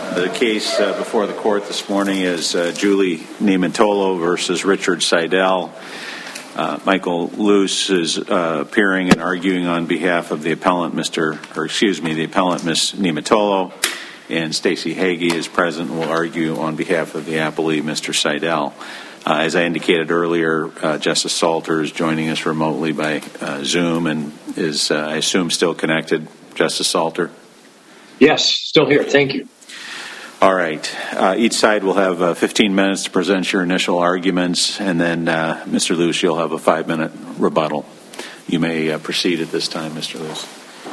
The case before the court this morning is Julie Niumatolo versus Richard Seidel. Michael Luce is appearing and arguing on behalf of the appellant, Miss Niumatolo, and Stacey Hagee is present and will argue on behalf of the appellee, Mr. Seidel. As I indicated earlier, Justice Salter is joining us remotely by Zoom and is, I assume, still connected. Justice Salter? Yes, still here. Thank you. All right. Each side will have 15 minutes to present your initial arguments, and then, Mr. Luce, you'll have a 5-minute rebuttal. You may proceed at this time, Mr. Luce.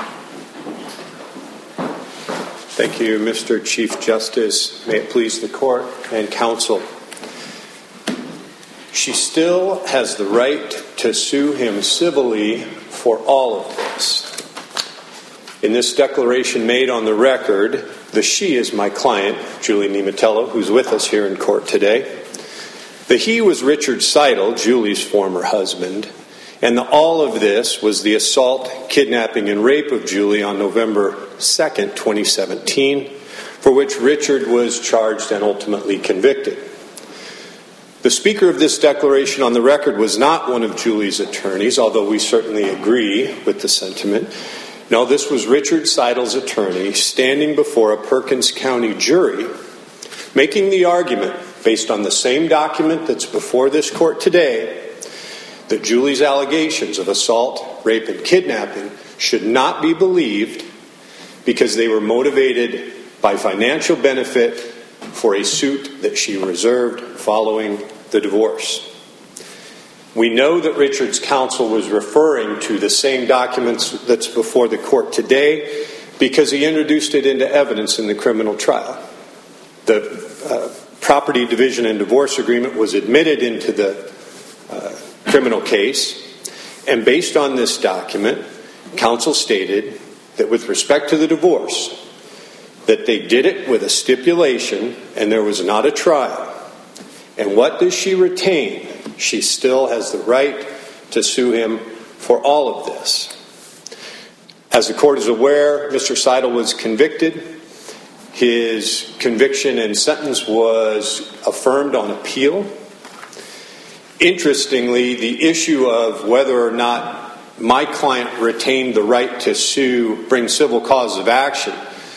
Thank you, Mr. Chief Justice. May it please the court and counsel. She still has the right to sue him civilly for all of this. In this declaration made on the record, the she is my client, Julie Niumatolo, who's with us here in court today. The he was Richard Seidel, Julie's former husband, and the all of this was the assault, kidnapping, and rape of Julie on November 2nd, 2017, for which Richard was charged and ultimately convicted. The speaker of this declaration on the record was not one of Julie's attorneys, although we certainly agree with the sentiment. No, this was Richard Seidel's attorney standing before a Perkins County jury, making the argument, based on the same document that's before this court today, that Julie's allegations of assault, rape, and kidnapping should not be believed because they were motivated by financial benefit for a suit that she reserved following the divorce. We know that Richard's counsel was referring to the same documents that's before the court today because he introduced it into evidence in the criminal trial. The property division and divorce agreement was admitted into the criminal case, and based on this document, counsel stated that with respect to the divorce, that they did it with a stipulation and there was not a trial. And what does she retain? She still has the right to sue him for all of this. As the court is aware, Mr. Seidel was convicted. His conviction and sentence was affirmed on appeal. Interestingly, the issue of whether or not my client retained the right to sue, bring civil causes of action,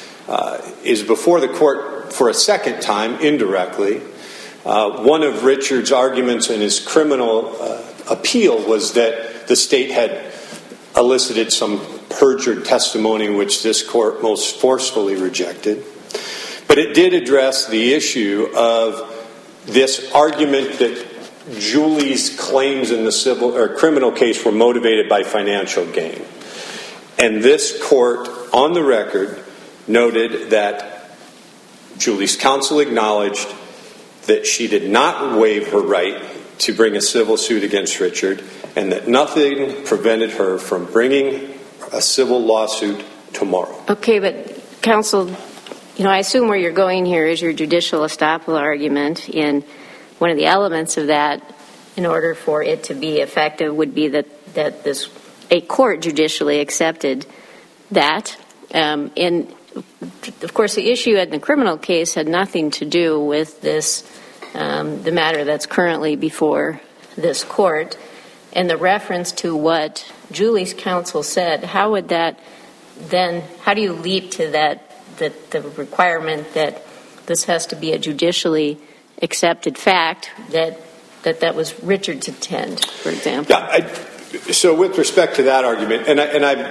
is before the court for a second time, indirectly. One of Richard's arguments in his criminal appeal was that the state had elicited some perjured testimony, which this court most forcefully rejected. But it did address the issue of this argument that Julie's claims in the civil or criminal case were motivated by financial gain. And this court, on the record, noted that Julie's counsel acknowledged that she did not waive her right to bring a civil suit against Richard, and that nothing prevented her from bringing a civil lawsuit tomorrow. Okay, but counsel, I assume where you're going here is your judicial estoppel argument, and one of the elements of that, in order for it to be effective, would be that a court judicially accepted that. And of course, the issue in the criminal case had nothing to do with this, the matter that's currently before this court. And the reference to what Julie's counsel said, how would that then, how do you leap to that the requirement that this has to be a judicially accepted fact that was Richard's intent, for example? Yeah, so with respect to that argument, and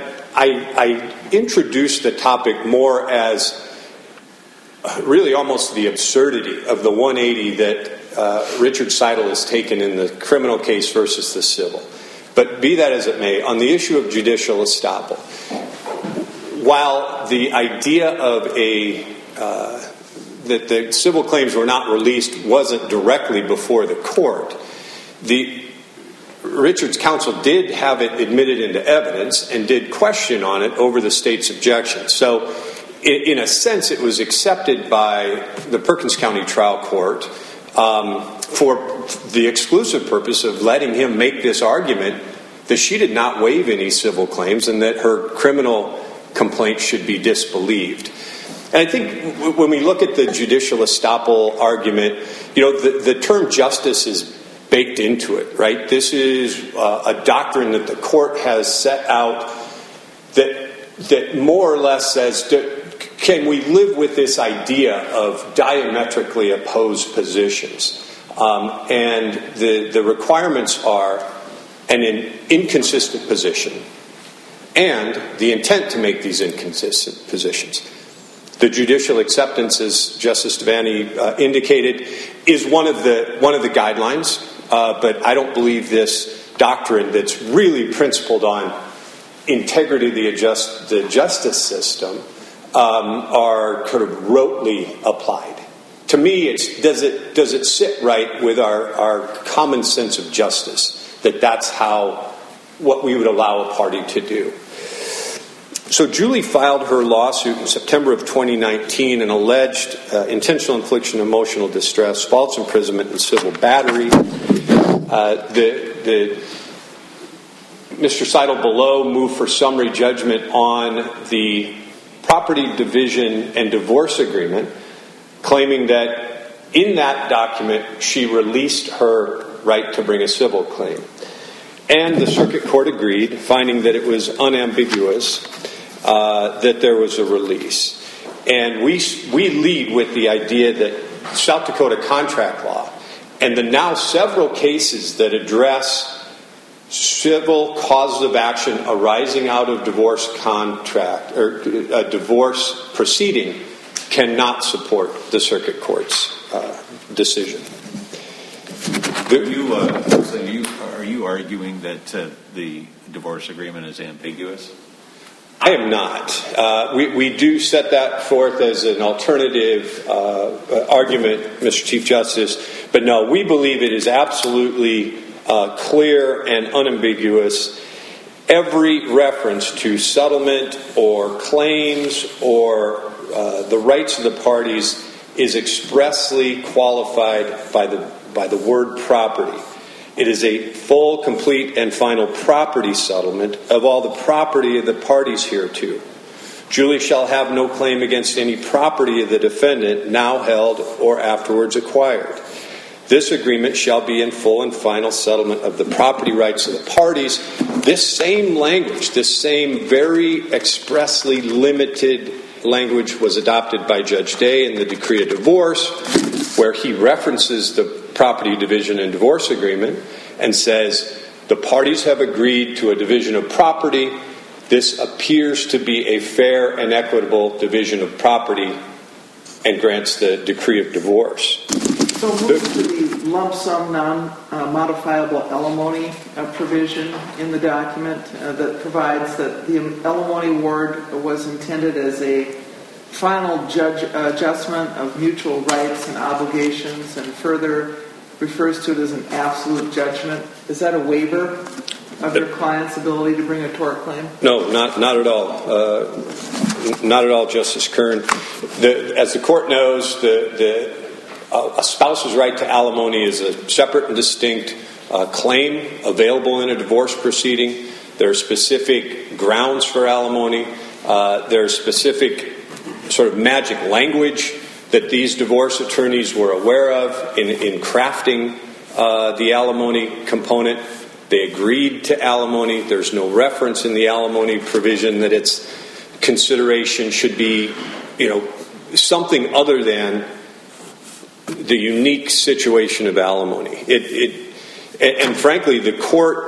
I introduced the topic more as really almost the absurdity of the 180 that Richard Seidel has taken in the criminal case versus the civil. But be that as it may, on the issue of judicial estoppel, while the idea of that the civil claims were not released wasn't directly before the court, Richard's counsel did have it admitted into evidence and did question on it over the state's objection. So in a sense, it was accepted by the Perkins County trial court for the exclusive purpose of letting him make this argument that she did not waive any civil claims and that her criminal complaint should be disbelieved. And I think when we look at the judicial estoppel argument, the term justice is baked into it, right? This is a doctrine that the court has set out that more or less says, can we live with this idea of diametrically opposed positions? And the requirements are an inconsistent position and the intent to make these inconsistent positions. The judicial acceptance, as Justice Devaney indicated, is one of the guidelines, but I don't believe this doctrine that's really principled on integrity of the justice system are kind of rotely applied. To me, does it sit right with our common sense of justice that that's what we would allow a party to do? So Julie filed her lawsuit in September of 2019 and alleged intentional infliction of emotional distress, false imprisonment, and civil battery. Mr. Seidel below moved for summary judgment on the property division and divorce agreement, claiming that in that document she released her right to bring a civil claim. And the circuit court agreed, finding that it was unambiguous that there was a release. And we lead with the idea that South Dakota contract law and the now several cases that address civil causes of action arising out of divorce contract or a divorce proceeding cannot support the circuit court's decision. Are you arguing that the divorce agreement is ambiguous? I am not. We do set that forth as an alternative argument, Mr. Chief Justice, but no, we believe it is absolutely clear and unambiguous. Every reference to settlement or claims or the rights of the parties is expressly qualified by the word property. It is a full, complete, and final property settlement of all the property of the parties hereto. Julie shall have no claim against any property of the defendant now held or afterwards acquired. This agreement shall be in full and final settlement of the property rights of the parties. This same language, this same very expressly limited language was adopted by Judge Day in the decree of divorce, where he references the property division and divorce agreement and says the parties have agreed to a division of property. This appears to be a fair and equitable division of property and grants the decree of divorce. So move to the lump sum non-modifiable alimony provision in the document that provides that the alimony award was intended as a final adjustment of mutual rights and obligations, and further refers to it as an absolute judgment. Is that a waiver of your client's ability to bring a tort claim? No, not at all. Not at all, Justice Kern. As the court knows, a spouse's right to alimony is a separate and distinct claim available in a divorce proceeding. There are specific grounds for alimony. There are specific sort of magic language that these divorce attorneys were aware of in crafting the alimony component. They agreed to alimony. There's no reference in the alimony provision that its consideration should be, something other than the unique situation of alimony. And frankly, the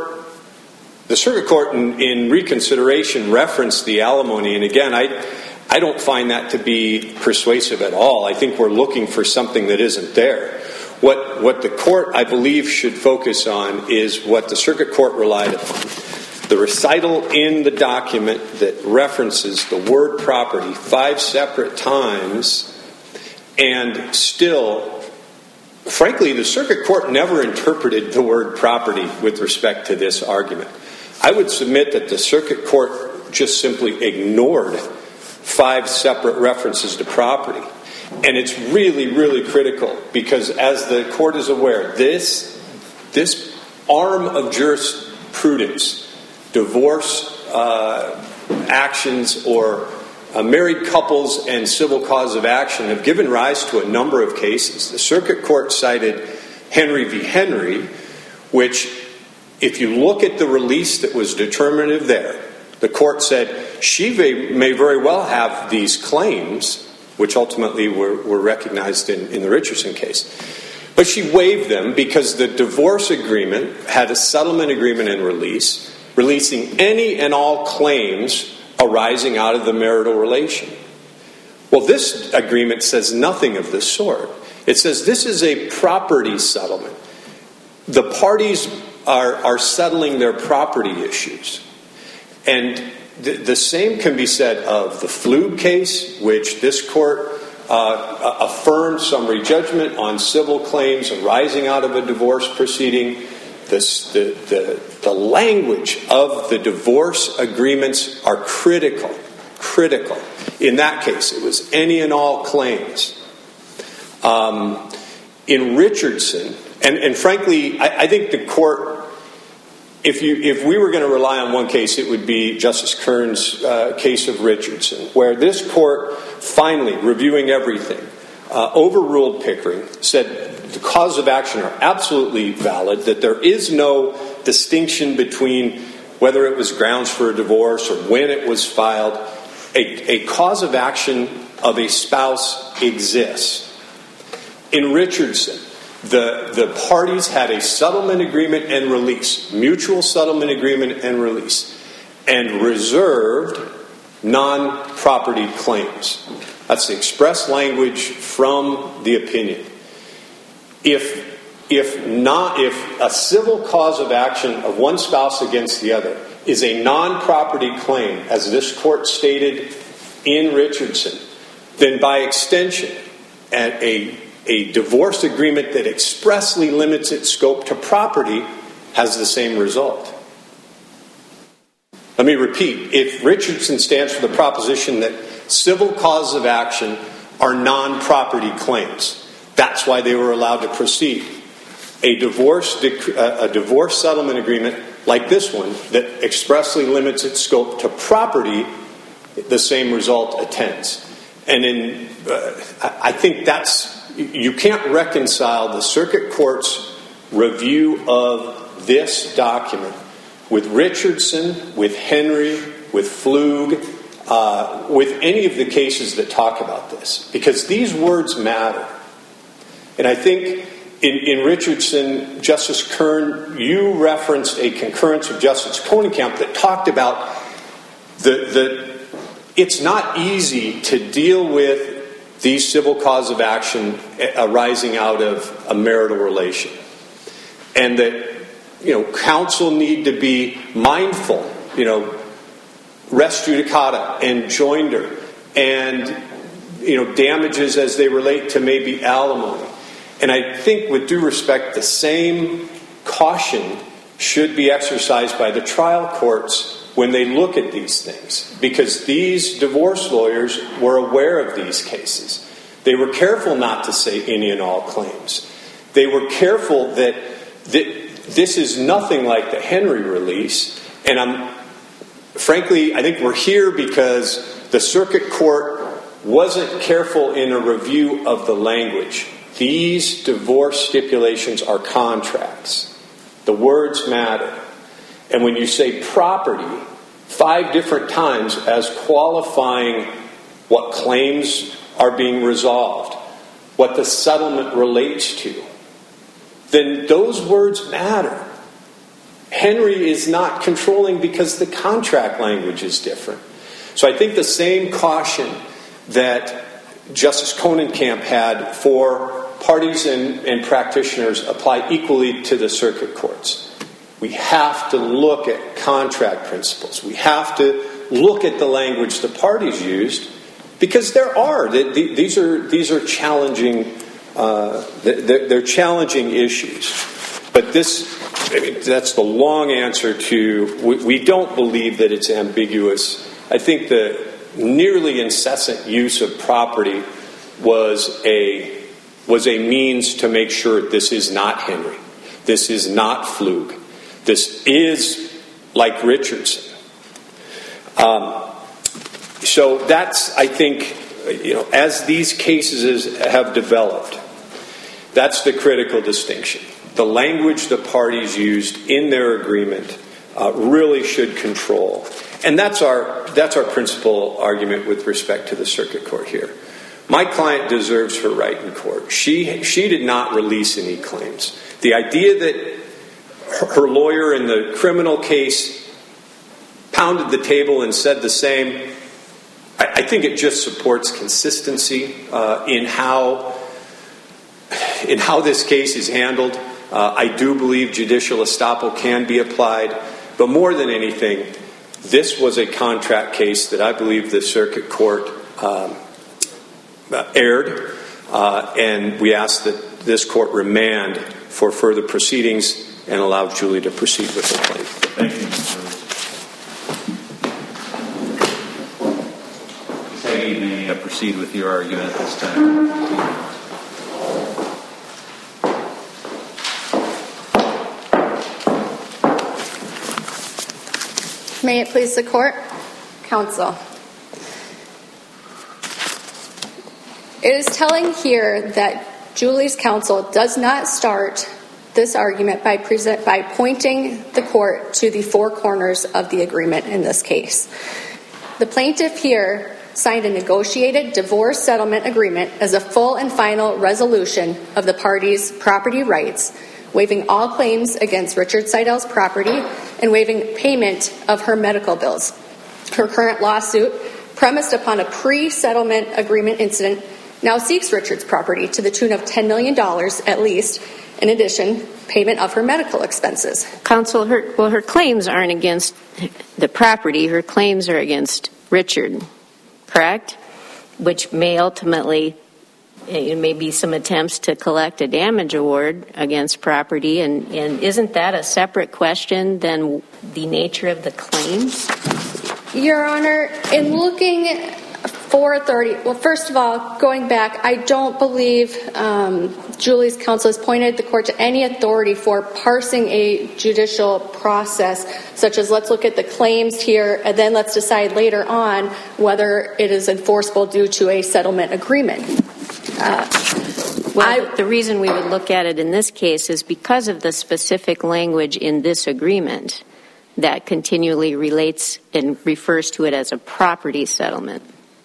circuit court in reconsideration referenced the alimony. And again, I don't find that to be persuasive at all. I think we're looking for something that isn't there. What the court, I believe, should focus on is what the circuit court relied upon. The recital in the document that references the word property 5 separate times, and still, frankly, the circuit court never interpreted the word property with respect to this argument. I would submit that the circuit court just simply ignored 5 separate references to property. And it's really, really critical because, as the court is aware, this arm of jurisprudence, divorce actions or married couples and civil cause of action have given rise to a number of cases. The circuit court cited Henry v. Henry, which, if you look at the release that was determinative there, the court said she may very well have these claims, which ultimately were recognized in the Richardson case. But she waived them because the divorce agreement had a settlement agreement and release, releasing any and all claims arising out of the marital relation. Well, this agreement says nothing of the sort. It says this is a property settlement. The parties are settling their property issues. And the same can be said of the Flug case, which this court affirmed summary judgment on civil claims arising out of a divorce proceeding. The language of the divorce agreements are critical. In that case, it was any and all claims. In Richardson, and frankly, I think the court, if we were going to rely on one case, it would be Justice Kern's case of Richardson, where this court finally, reviewing everything, overruled Pickering, said the cause of action are absolutely valid, that there is no distinction between whether it was grounds for a divorce or when it was filed. A cause of action of a spouse exists. In Richardson, the parties had a settlement agreement and release, mutual settlement agreement and release, and reserved non-property claims. That's the express language from the opinion. If a civil cause of action of one spouse against the other is a non-property claim, as this court stated in Richardson, then by extension, a divorce agreement that expressly limits its scope to property has the same result. Let me repeat. If Richardson stands for the proposition that civil causes of action are non-property claims, that's why they were allowed to proceed. A divorce settlement agreement like this one that expressly limits its scope to property, the same result attends. And I think you can't reconcile the circuit court's review of this document with Richardson, with Henry, with Flug, with any of the cases that talk about this, because these words matter. And I think in Richardson, Justice Kern, you referenced a concurrence of Justice Kohnenkamp that talked about it's not easy to deal with these civil cause of action arising out of a marital relation. And that, counsel need to be mindful, res judicata and joinder and, damages as they relate to maybe alimony. And I think, with due respect, the same caution should be exercised by the trial courts when they look at these things, because these divorce lawyers were aware of these cases. They were careful not to say any and all claims. They were careful that this is nothing like the Henry release. And frankly, I think we're here because the circuit court wasn't careful in a review of the language. These divorce stipulations are contracts. The words matter. And when you say property 5 different times as qualifying what claims are being resolved, what the settlement relates to, then those words matter. Henry is not controlling because the contract language is different. So I think the same caution that Justice Kohnenkamp had for parties and practitioners apply equally to the circuit courts. We have to look at contract principles. We have to look at the language the parties used, because these are challenging. They're challenging issues. But that's the long answer to. We don't believe that it's ambiguous. I think the nearly incessant use of property was a means to make sure this is not Henry. This is not Flug. This is like Richardson. So that's, I think, as these cases have developed, that's the critical distinction. The language the parties used in their agreement really should control. And that's our principal argument with respect to the circuit court here. My client deserves her right in court. She did not release any claims. The idea that her lawyer in the criminal case pounded the table and said the same, I think it just supports consistency in how this case is handled. I do believe judicial estoppel can be applied, but more than anything, this was a contract case that I believe the circuit court erred, and we ask that this court remand for further proceedings and allow Julie to proceed with her claim. Thank you, Mr. Ms. Hagee, may proceed with your argument at this time. May it please the court, counsel. It is telling here that Julie's counsel does not start this argument by pointing the court to the four corners of the agreement in this case. The plaintiff here signed a negotiated divorce settlement agreement as a full and final resolution of the parties' property rights, waiving all claims against Richard Seidel's property and waiving payment of her medical bills. Her current lawsuit, premised upon a pre-settlement agreement incident, now seeks Richard's property to the tune of $10 million at least, in addition, payment of her medical expenses. Counsel, her claims aren't against the property. Her claims are against Richard, correct? Which may ultimately, it may be some attempts to collect a damage award against property, and isn't that a separate question than the nature of the claims? Your Honor, in looking for authority, well, first of all, going back, I don't believe Julie's counsel has pointed the court to any authority for parsing a judicial process, such as let's look at the claims here and then let's decide later on whether it is enforceable due to a settlement agreement. The reason we would look at it in this case is because of the specific language in this agreement that continually relates and refers to it as a property settlement.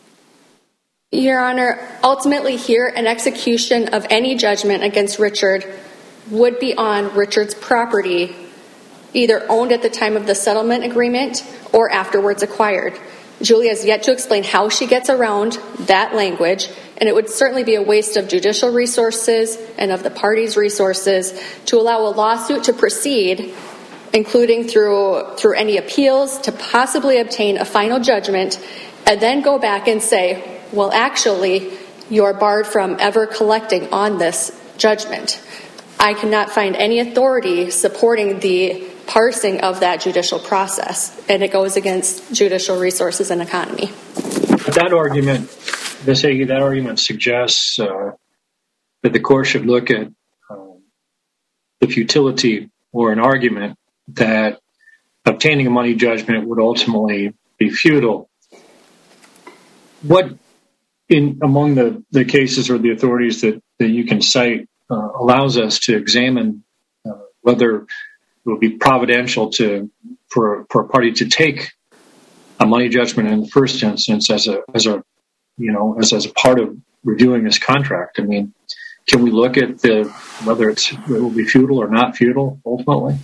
Your Honor, ultimately here, an execution of any judgment against Richard would be on Richard's property, either owned at the time of the settlement agreement or afterwards acquired. Julie has yet to explain how she gets around that language, and it would certainly be a waste of judicial resources and of the party's resources to allow a lawsuit to proceed, including through any appeals, to possibly obtain a final judgment, and then go back and say, well, actually, you're barred from ever collecting on this judgment. I cannot find any authority supporting the parsing of that judicial process, and it goes against judicial resources and economy. That argument, Ms. Hagee, that argument suggests that the court should look at the futility or an argument that obtaining a money judgment would ultimately be futile. What among the cases or the authorities that you can cite allows us to examine whether it would be providential for a party to take a money judgment in the first instance as a part of reviewing this contract? I mean, can we look at whether it will be futile or not futile ultimately?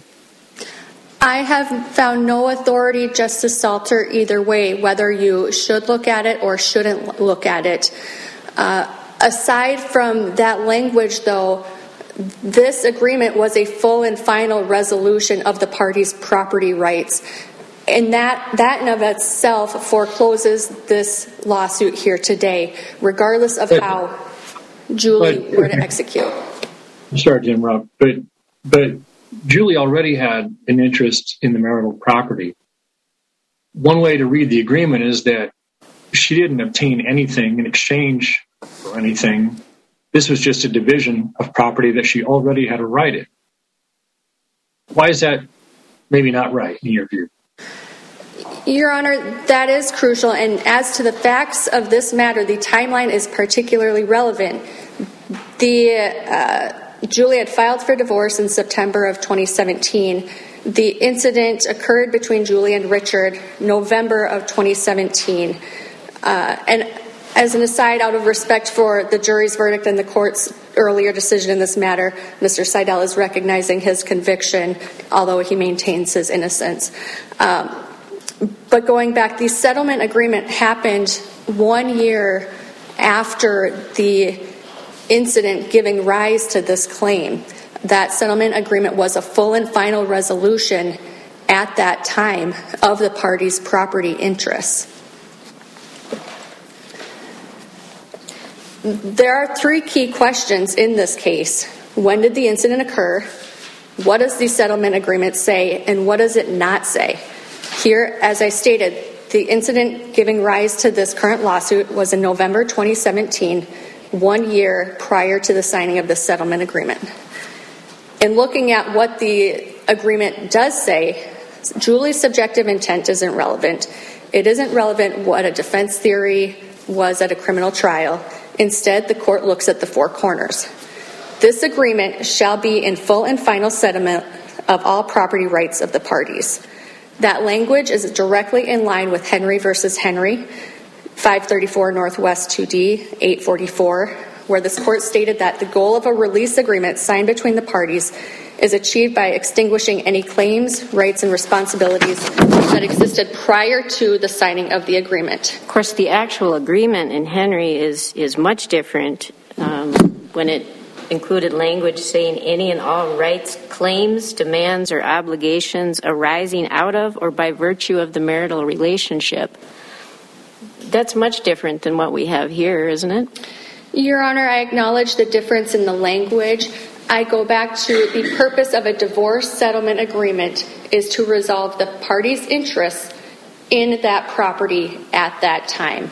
I have found no authority, Justice Salter, either way, whether you should look at it or shouldn't look at it. Aside from that language, though, this agreement was a full and final resolution of the party's property rights. And that in of itself forecloses this lawsuit here today, regardless of how Julie were to execute. I'm sorry, Jim Rob, but Julie already had an interest in the marital property. One way to read the agreement is that she didn't obtain anything in exchange for anything. This was just a division of property that she already had a right in. Why is that maybe not right in your view? Your Honor, that is crucial, and as to the facts of this matter, the timeline is particularly relevant. Julie had filed for divorce in September of 2017. The incident occurred between Julie and Richard November of 2017. And as an aside, out of respect for the jury's verdict and the court's earlier decision in this matter, Mr. Seidel is recognizing his conviction, although he maintains his innocence. But going back, the settlement agreement happened 1 year after the incident giving rise to this claim. That settlement agreement was a full and final resolution at that time of the parties' property interests. There are 3 key questions in this case. When did the incident occur? What does the settlement agreement say? And what does it not say? Here, as I stated, the incident giving rise to this current lawsuit was in November 2017, 1 year prior to the signing of the settlement agreement. In looking at what the agreement does say, Julie's subjective intent isn't relevant. It isn't relevant what a defense theory was at a criminal trial. Instead, the court looks at the 4 corners. This agreement shall be in full and final settlement of all property rights of the parties. That language is directly in line with Henry v. Henry, 534 Northwest 2D, 844, where this court stated that the goal of a release agreement signed between the parties is achieved by extinguishing any claims, rights, and responsibilities that existed prior to the signing of the agreement. Of course, the actual agreement in Henry is much different when it included language saying any and all rights, claims, demands, or obligations arising out of or by virtue of the marital relationship. That's much different than what we have here, isn't it? Your Honor, I acknowledge the difference in the language. I go back to the purpose of a divorce settlement agreement is to resolve the parties' interests in that property at that time.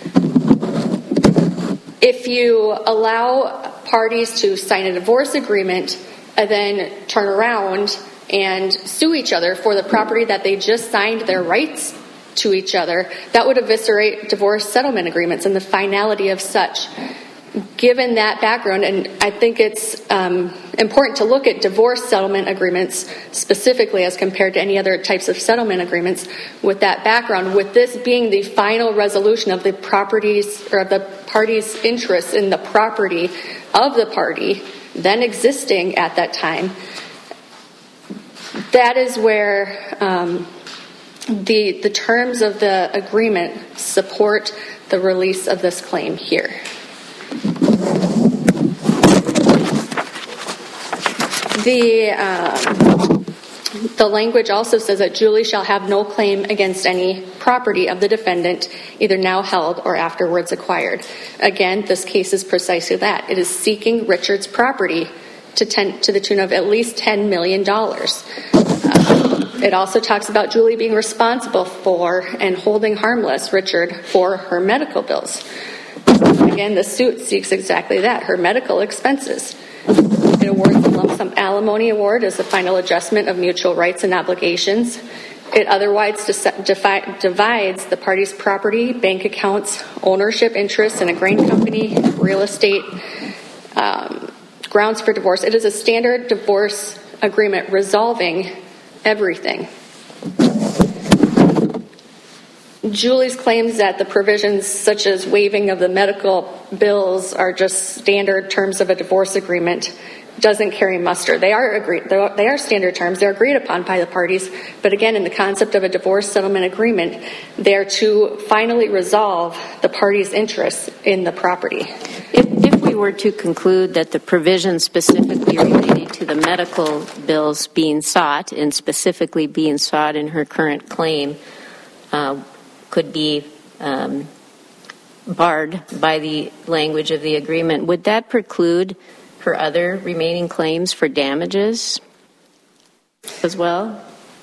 If you allow parties to sign a divorce agreement and then turn around and sue each other for the property that they just signed their rights to each other, that would eviscerate divorce settlement agreements and the finality of such. Given that background, and I think it's important to look at divorce settlement agreements specifically as compared to any other types of settlement agreements with that background, with this being the final resolution of the properties or of the party's interests in the property of the party then existing at that time, that is where the terms of the agreement support the release of this claim here. The language also says that Julie shall have no claim against any property of the defendant, either now held or afterwards acquired. Again, this case is precisely that. It is seeking Richard's property to the tune of at least $10 million. It also talks about Julie being responsible for and holding harmless Richard for her medical bills. Again, the suit seeks exactly that, her medical expenses. It awards the lump sum alimony award as the final adjustment of mutual rights and obligations. It otherwise divides the parties' property, bank accounts, ownership interests in a grain company, real estate, grounds for divorce. It is a standard divorce agreement resolving everything. Julie's claims that the provisions such as waiving of the medical bills are just standard terms of a divorce agreement doesn't carry muster. They are standard terms. They're agreed upon by the parties. But again, in the concept of a divorce settlement agreement, they're to finally resolve the parties' interests in the property. If we were to conclude that the provision specifically related to the medical bills being sought and specifically being sought in her current claim could be barred by the language of the agreement, would that preclude her other remaining claims for damages as well?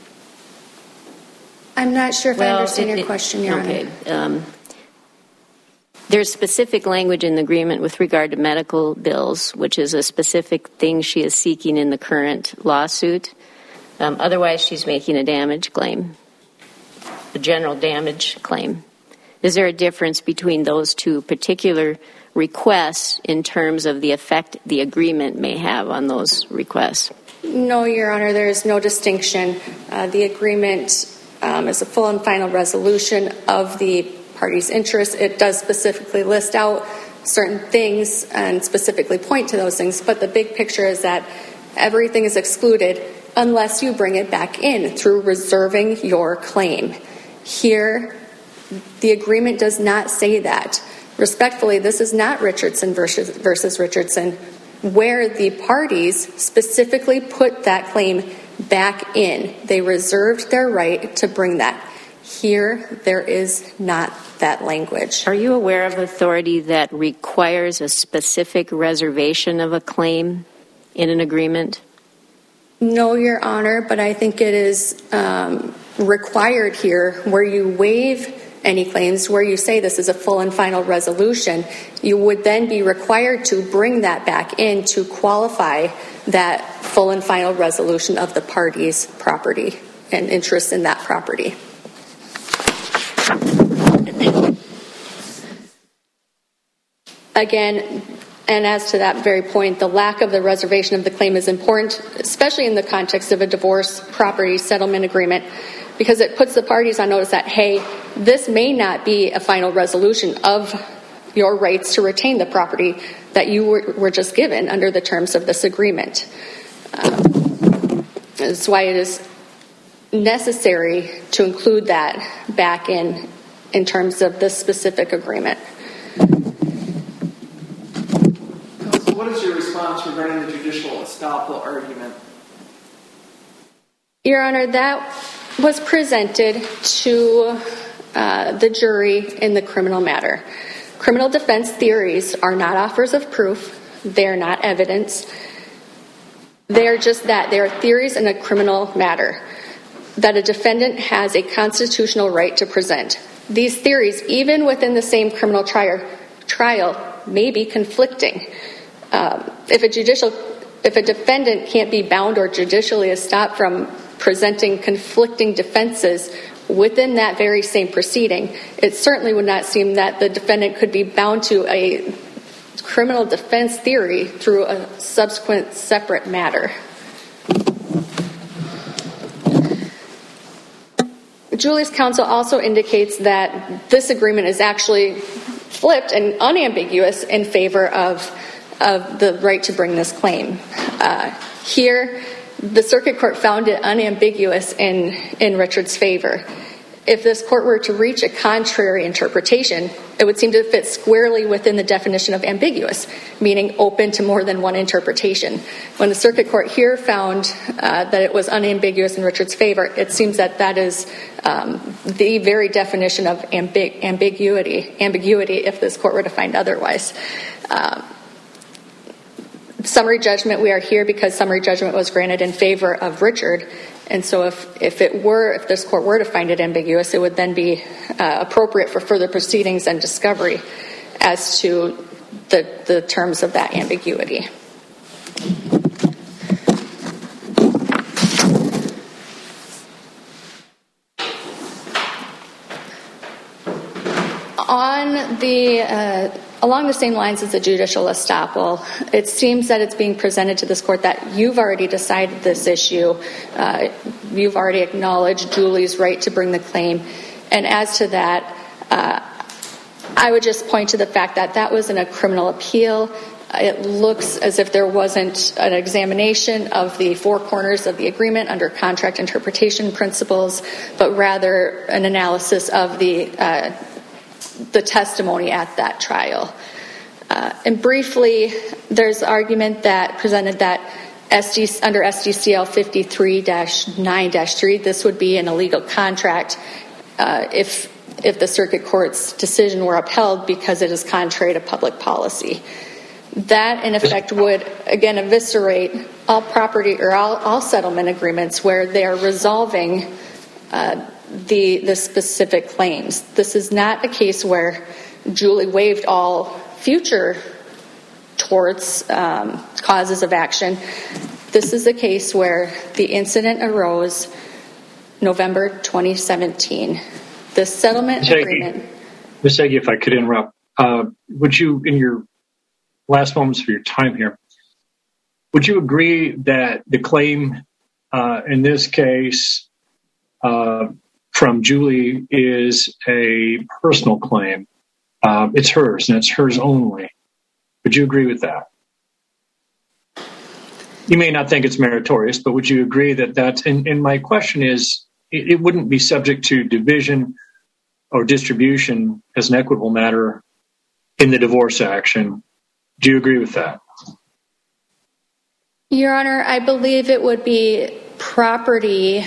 I'm not sure if I understand your question, Your Honor. Okay. There's specific language in the agreement with regard to medical bills, which is a specific thing she is seeking in the current lawsuit. Otherwise, she's making a damage claim. the general damage claim. Is there a difference between those two particular requests in terms of the effect the agreement may have on those requests? No, Your Honor, there is no distinction. The agreement is a full and final resolution of the parties' interests. It does specifically list out certain things and specifically point to those things, but the big picture is that everything is excluded unless you bring it back in through reserving your claim. Here, the agreement does not say that. Respectfully, this is not Richardson versus Richardson, where the parties specifically put that claim back in. They reserved their right to bring that. Here, there is not that language. Are you aware of authority that requires a specific reservation of a claim in an agreement? No, Your Honor, but I think it is required here where you waive any claims, where you say this is a full and final resolution, you would then be required to bring that back in to qualify that full and final resolution of the party's property and interest in that property. Again, and as to that very point, the lack of the reservation of the claim is important, especially in the context of a divorce property settlement agreement, because it puts the parties on notice that, hey, this may not be a final resolution of your rights to retain the property that you were just given under the terms of this agreement. That's why it is necessary to include that back in terms of this specific agreement. So what is your response regarding the judicial estoppel argument? Your Honor, that was presented to the jury in the criminal matter. Criminal defense theories are not offers of proof. They are not evidence. They are just that. They are theories in a criminal matter that a defendant has a constitutional right to present. These theories, even within the same criminal trial, may be conflicting. If a defendant can't be bound or judicially stopped from presenting conflicting defenses within that very same proceeding, it certainly would not seem that the defendant could be bound to a criminal defense theory through a subsequent separate matter. Julie's counsel also indicates that this agreement is actually flipped and unambiguous in favor of the right to bring this claim. Here, the circuit court found it unambiguous in Richard's favor. If this court were to reach a contrary interpretation, it would seem to fit squarely within the definition of ambiguous, meaning open to more than one interpretation. When the circuit court here found that it was unambiguous in Richard's favor, it seems that that is the very definition of ambiguity if this court were to find otherwise. Summary judgment, we are here because summary judgment was granted in favor of Richard, and so if this court were to find it ambiguous, it would then be appropriate for further proceedings and discovery as to the terms of that ambiguity. Along the same lines as the judicial estoppel, it seems that it's being presented to this court that you've already decided this issue. You've already acknowledged Julie's right to bring the claim. And as to that, I would just point to the fact that that was in a criminal appeal. It looks as if there wasn't an examination of the four corners of the agreement under contract interpretation principles, but rather an analysis of the testimony at that trial. And briefly, there's argument that presented that under SDCL 53-9-3, this would be an illegal contract if the circuit court's decision were upheld because it is contrary to public policy. That, in effect, would, again, eviscerate all property or all settlement agreements where they are resolving the specific claims. This is not a case where Julie waived all future torts, causes of action. This is a case where the incident arose November 2017. The settlement agreement. Ms. Hagee, if I could interrupt, would you, in your last moments of your time here, would you agree that the claim in this case from Julie is a personal claim? It's hers, and it's hers only. Would you agree with that? You may not think it's meritorious, but would you agree that that's... And my question is, it wouldn't be subject to division or distribution as an equitable matter in the divorce action. Do you agree with that? Your Honor, I believe it would be property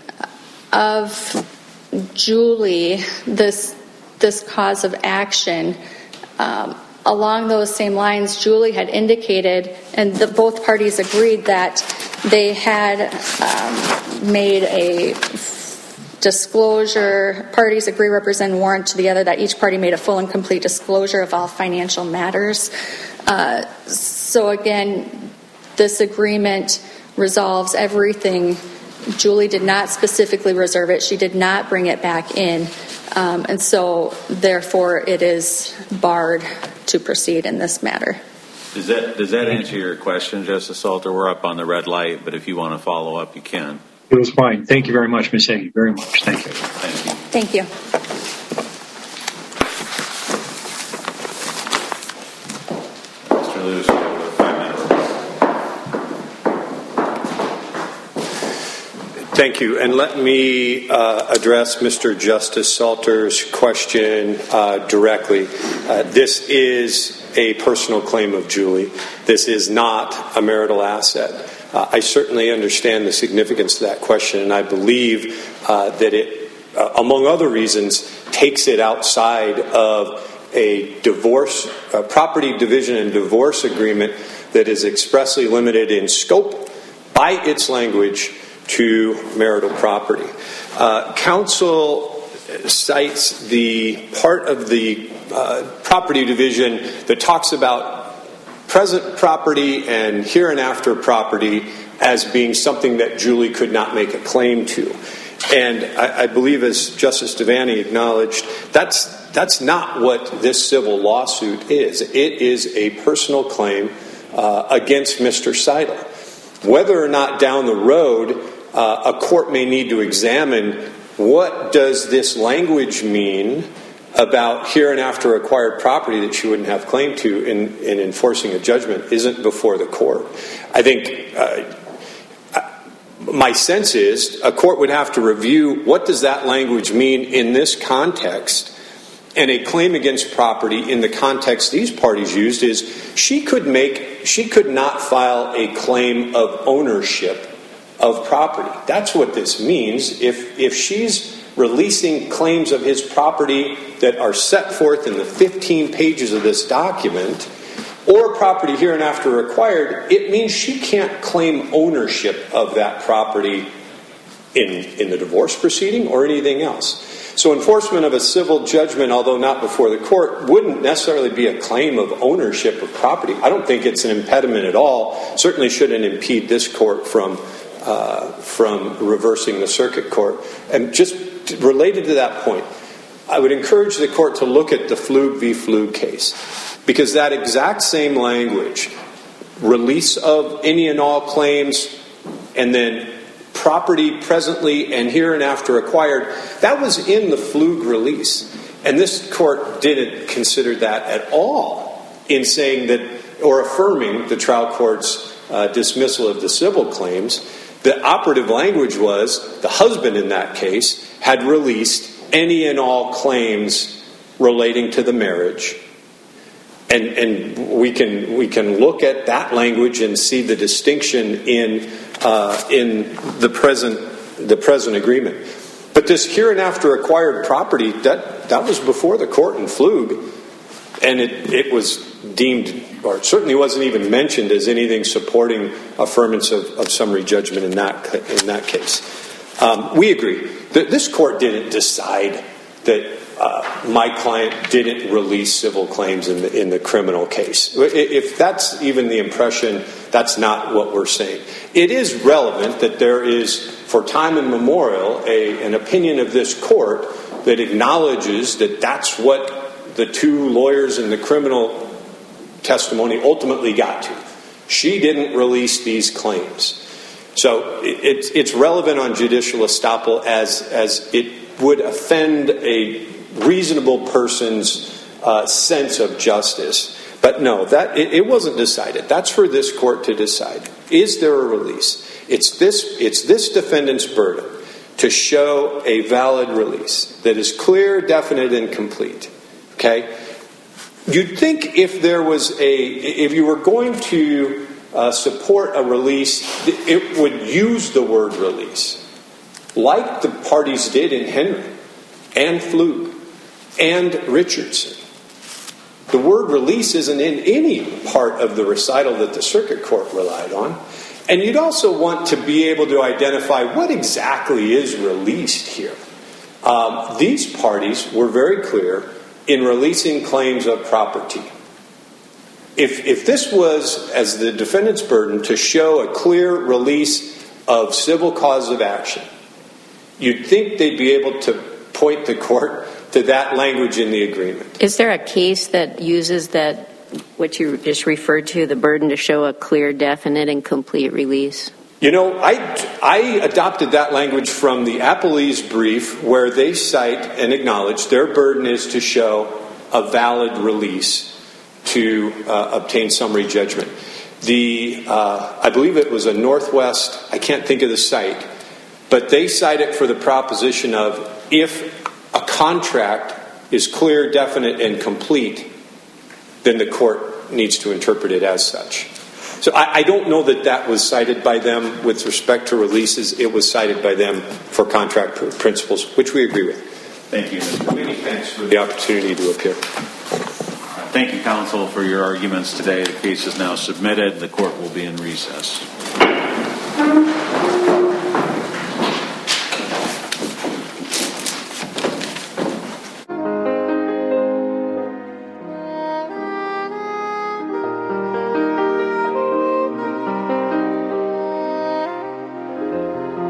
of Julie, this cause of action. Along those same lines, Julie had indicated, and both parties agreed, that they had made a disclosure. Parties agree, represent, and warrant to the other that each party made a full and complete disclosure of all financial matters. So again, this agreement resolves everything. Julie did not specifically reserve it. She did not bring it back in. And so, therefore, it is barred to proceed in this matter. Does that answer your question, Justice Salter? We're up on the red light, but if you want to follow up, you can. It was fine. Thank you very much, Ms. Hagee. Very much. Thank you. Thank you. Thank you. Mr. Lewis, you have a 5-minute report. Thank you. And let me address Mr. Justice Salter's question directly. This is a personal claim of Julie. This is not a marital asset. I certainly understand the significance of that question, and I believe that it, among other reasons, takes it outside of a divorce, property division and divorce agreement that is expressly limited in scope by its language to marital property. Counsel cites the part of the property division that talks about present property and hereinafter property as being something that Julie could not make a claim to. And I believe, as Justice Devaney acknowledged, that's not what this civil lawsuit is. It is a personal claim against Mr. Seidel. Whether or not down the road a court may need to examine what does this language mean about hereinafter acquired property that she wouldn't have claim to in enforcing a judgment isn't before the court. I think my sense is a court would have to review what does that language mean in this context, and a claim against property in the context these parties used is she could not file a claim of ownership of property. That's what this means. If she's releasing claims of his property that are set forth in the 15 pages of this document, or property hereinafter acquired, it means she can't claim ownership of that property in the divorce proceeding or anything else. So enforcement of a civil judgment, although not before the court, wouldn't necessarily be a claim of ownership of property. I don't think it's an impediment at all. Certainly shouldn't impede this court from reversing the circuit court. And just related to that point, I would encourage the court to look at the Flug v. Flug case, because that exact same language, release of any and all claims, and then property presently and hereinafter acquired, that was in the Flug release. And this court didn't consider that at all in saying that, or affirming the trial court's dismissal of the civil claims. The operative language was the husband in that case had released any and all claims relating to the marriage. And we can look at that language and see the distinction in the present agreement. But this hereinafter acquired property, that was before the court in Flug, and it was deemed, or it certainly wasn't even mentioned as anything supporting affirmance of summary judgment in that case. We agree that this court didn't decide that my client didn't release civil claims in the criminal case. If that's even the impression, that's not what we're saying. It is relevant that there is, for time immemorial, an opinion of this court that acknowledges that that's what the two lawyers in the criminal testimony ultimately got to. She didn't release these claims. So it's relevant on judicial estoppel as it would offend a reasonable person's sense of justice. But no, it wasn't decided. That's for this court to decide. Is there a release? It's this defendant's burden to show a valid release that is clear, definite, and complete. Okay? You'd think if you were going to support a release, it would use the word release, like the parties did in Henry and Fluke and Richardson. The word release isn't in any part of the recital that the circuit court relied on. And you'd also want to be able to identify what exactly is released here. These parties were very clear in releasing claims of property. If this was, as the defendant's burden, to show a clear release of civil cause of action, you'd think they'd be able to point the court to that language in the agreement. Is there a case that uses that, what you just referred to, the burden to show a clear, definite, and complete release? You know, I adopted that language from the Appellee's brief, where they cite and acknowledge their burden is to show a valid release to obtain summary judgment. I believe it was a Northwest, I can't think of the site, but they cite it for the proposition of if a contract is clear, definite, and complete, then the court needs to interpret it as such. So I don't know that was cited by them with respect to releases. It was cited by them for contract principles, which we agree with. Thank you, Mr. Committee. Thanks for the opportunity to appear. Thank you, counsel, for your arguments today. The case is now submitted. The court will be in recess.